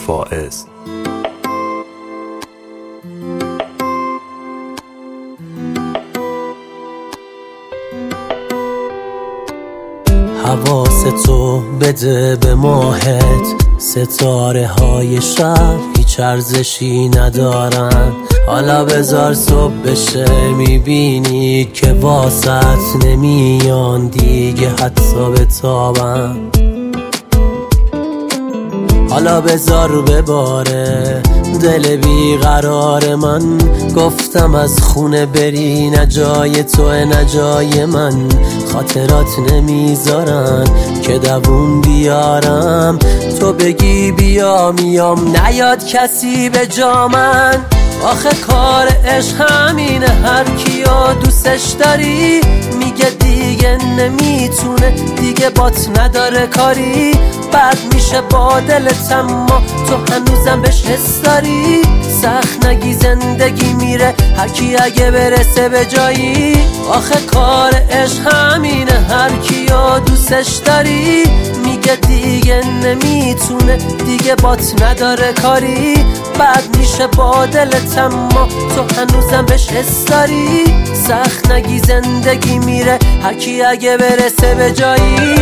فائز. حواستو بده به ماهت، ستاره های شب هیچ ارزشی ندارن. حالا بذار صبح بشه میبینی که واسط نمیان دیگه حتی بتابن. حالا بذار بباره دل بیقرار من، گفتم از خونه بری نه جای تو نه جای من. خاطرات نمیذارن که دووم بیارم، تو بگی بیا میام نیاد کسی به جا من. آخه کار عشق همینه، هر کیو دوستش داری میگه دیگه نمیتونه، دیگه بات نداره کاری. بد میشه با دلت اما تو هنوزم بهش حس داری. سخت نگی زندگی میره هر کی اگه برسه به جایی. آخه کار عشق همینه، هر کیو دوستش داری میگه دیگه نمیتونه، دیگه بات نداره کاری. بد میشه با دلت اما تو هنوزم بهش حس داری. سخت نگی زندگی میره هر کی اگه برسه به جایی.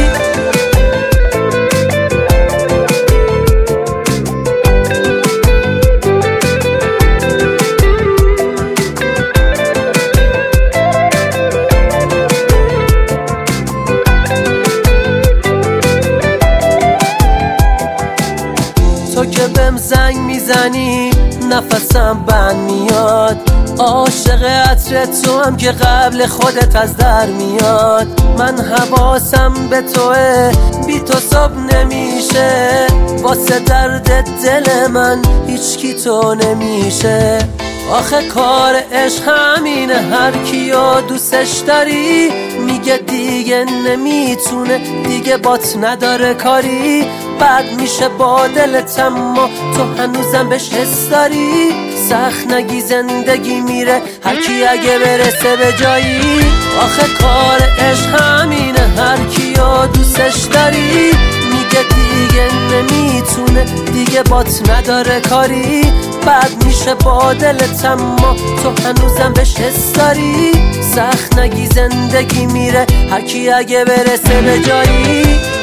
تو که بهم زنگ میزنی نفسم بند میاد، عاشق عطر تو هم که قبل خودت از در میاد. من حواسم به توه، بی تو صبح نمیشه، واسه درد دل من هیچ کی تو نمیشه. آخه کار عشق همینه، هر کیو دوستش داری میگه دیگه نمیتونه، دیگه بات نداره کاری. بد میشه با دلت اما تو هنوزم بهش حس داری. سخت نگی زندگی میره هر کی اگه برسه به جایی. آخه کار عشق همینه، هر کیو دوستش داری میگه دیگه نمیتونه، دیگه بات نداره کاری. بد میشه با دلت اما تو هنوزم بهش حس داری. سخت نگی زندگی میره هر کی اگه برسه به جایی.